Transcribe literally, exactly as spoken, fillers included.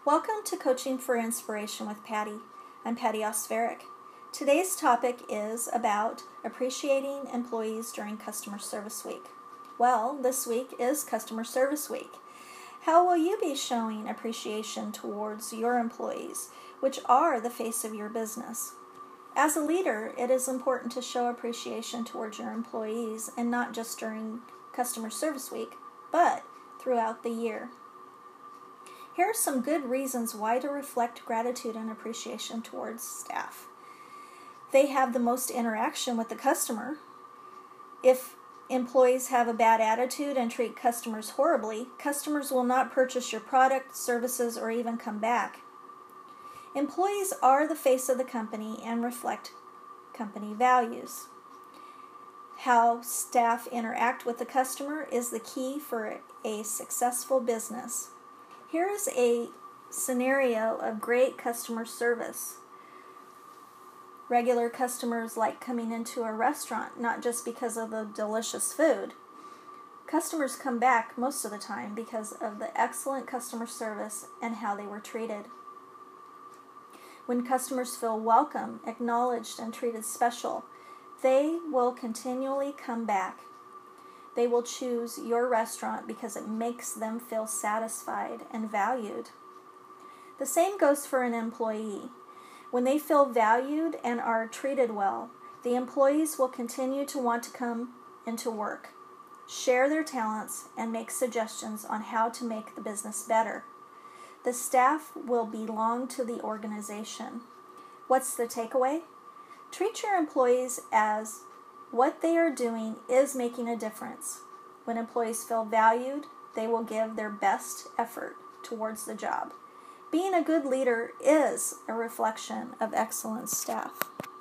Welcome to Coaching for Inspiration with Patty. I'm Patty Osveric. Today's topic is about appreciating employees during Customer Service Week. Well, this week is Customer Service Week. How will you be showing appreciation towards your employees, which are the face of your business? As a leader, it is important to show appreciation towards your employees, and not just during Customer Service Week, but throughout the year. Here are some good reasons why to reflect gratitude and appreciation towards staff. They have the most interaction with the customer. If employees have a bad attitude and treat customers horribly, customers will not purchase your product, services, or even come back. Employees are the face of the company and reflect company values. How staff interact with the customer is the key for a successful business. Here is a scenario of great customer service. Regular customers like coming into a restaurant, not just because of the delicious food. Customers come back most of the time because of the excellent customer service and how they were treated. When customers feel welcome, acknowledged, and treated special, they will continually come back. They will choose your restaurant because it makes them feel satisfied and valued. The same goes for an employee. When they feel valued and are treated well, the employees will continue to want to come into work, share their talents, and make suggestions on how to make the business better. The staff will belong to the organization. What's the takeaway? Treat your employees as what they are doing is making a difference. When employees feel valued, they will give their best effort towards the job. Being a good leader is a reflection of excellent staff.